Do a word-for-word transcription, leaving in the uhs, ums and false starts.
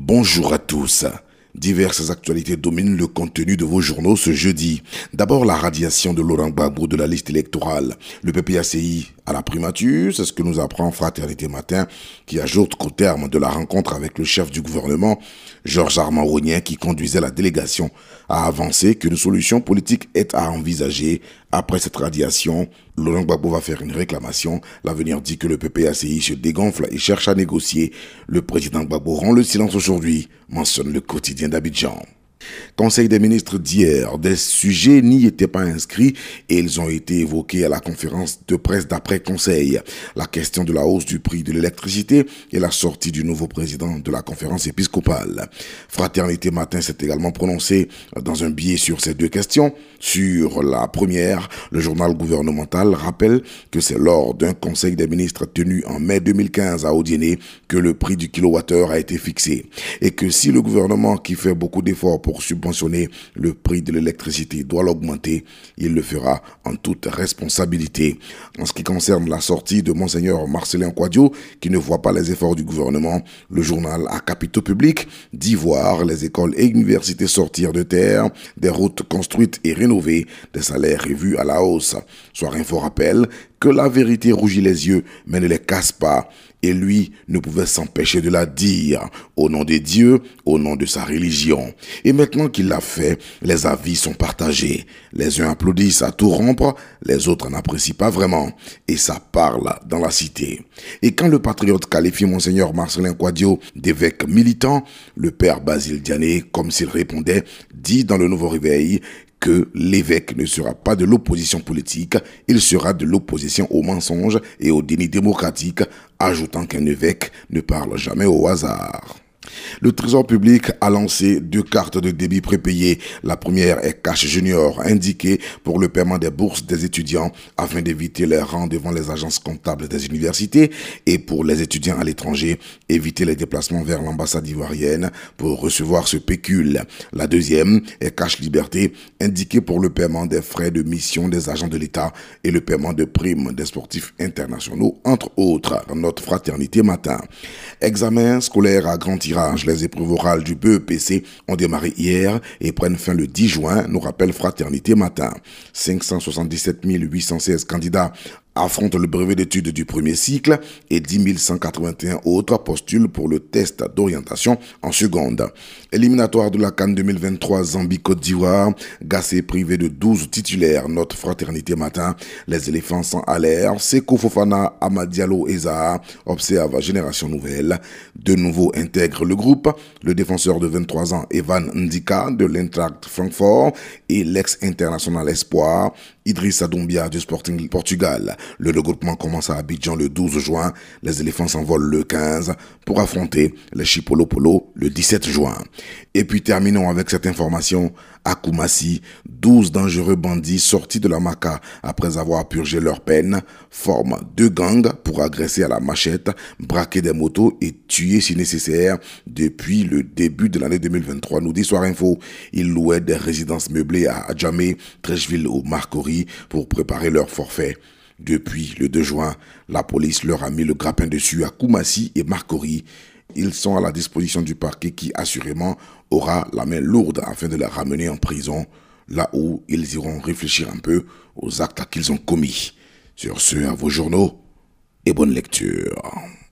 Bonjour à tous. Diverses actualités dominent le contenu de vos journaux ce jeudi. D'abord, la radiation de Laurent Gbagbo de la liste électorale. Le P P A C I à la primature, c'est ce que nous apprend Fraternité Matin, qui ajoute qu'au terme de la rencontre avec le chef du gouvernement, Georges Armand Rognien, qui conduisait la délégation, a avancé qu'une solution politique est à envisager. Après cette radiation, Laurent Gbagbo va faire une réclamation. L'avenir dit que le P P A C I se dégonfle et cherche à négocier. Le président Gbagbo rend le silence aujourd'hui, mentionne le quotidien d'Abidjan. Conseil des ministres d'hier, des sujets n'y étaient pas inscrits et ils ont été évoqués à la conférence de presse d'après-conseil. La question de la hausse du prix de l'électricité et la sortie du nouveau président de la conférence épiscopale. Fraternité Matin s'est également prononcé dans un billet sur ces deux questions. Sur la première, le journal gouvernemental rappelle que c'est lors d'un conseil des ministres tenu en mai deux mille quinze à Odiéné que le prix du kilowattheure a été fixé et que si le gouvernement qui fait beaucoup d'efforts pour subventionner le prix de l'électricité doit l'augmenter, il le fera en toute responsabilité. En ce qui concerne la sortie de Monseigneur Marcellin Kouadio, qui ne voit pas les efforts du gouvernement, le journal à capitaux publics dit voir les écoles et universités sortir de terre, des routes construites et rénovées, des salaires revus à la hausse. Soir Info rappelle que la vérité rougit les yeux, mais ne les casse pas. Et lui ne pouvait s'empêcher de la dire, au nom des dieux, au nom de sa religion. Et maintenant qu'il l'a fait, les avis sont partagés. Les uns applaudissent à tout rompre, les autres n'apprécient pas vraiment. Et ça parle dans la cité. Et quand le patriote qualifie Monseigneur Marcellin Kouadio d'évêque militant, le père Basile Diané, comme s'il répondait, dit dans le Nouveau Réveil que l'évêque ne sera pas de l'opposition politique, il sera de l'opposition au mensonge et au déni démocratique, ajoutant qu'un évêque ne parle jamais au hasard. Le Trésor public a lancé deux cartes de débit prépayées. La première est Cash Junior, indiquée pour le paiement des bourses des étudiants afin d'éviter les rangs devant les agences comptables des universités et pour les étudiants à l'étranger, éviter les déplacements vers l'ambassade ivoirienne pour recevoir ce pécule. La deuxième est Cash Liberté, indiquée pour le paiement des frais de mission des agents de l'État et le paiement de primes des sportifs internationaux, entre autres. Notre Fraternité Matin. Examen scolaire à grand tirage. Les épreuves orales du B E P C ont démarré hier et prennent fin le dix juin, nous rappelle Fraternité Matin. cinq cent soixante-dix-sept mille huit cent seize candidats affrontent le brevet d'études du premier cycle et dix mille cent quatre-vingt-un autres postulent pour le test d'orientation en seconde. Éliminatoire de la CAN deux mille vingt-trois Zambie-Côte d'Ivoire, Gassé privé de douze titulaires, notre Fraternité Matin. Les éléphants sont à l'air, Seko Fofana, Amad Diallo et Zaha observent Génération Nouvelle. De nouveau intègre le groupe, le défenseur de vingt-trois ans Evan Ndika de l'Eintracht Francfort et l'ex-international espoir Idrissa Doumbia du Sporting Portugal. Le regroupement commence à Abidjan le douze juin. Les éléphants s'envolent le quinze pour affronter les Chipolo Polo le dix-sept juin. Et puis terminons avec cette information. À Koumassi, douze dangereux bandits sortis de la Maka après avoir purgé leur peine forment deux gangs pour agresser à la machette, braquer des motos et tuer si nécessaire depuis le début de l'année deux mille vingt-trois, nous dit Soir Info. Ils louaient des résidences meublées à Adjamé, Trècheville ou Marcory pour préparer leur forfait. Depuis le deux juin, la police leur a mis le grappin dessus à Koumassi et Marcory. Ils sont à la disposition du parquet qui, assurément, aura la main lourde afin de les ramener en prison, là où ils iront réfléchir un peu aux actes qu'ils ont commis. Sur ce, à vos journaux et bonne lecture.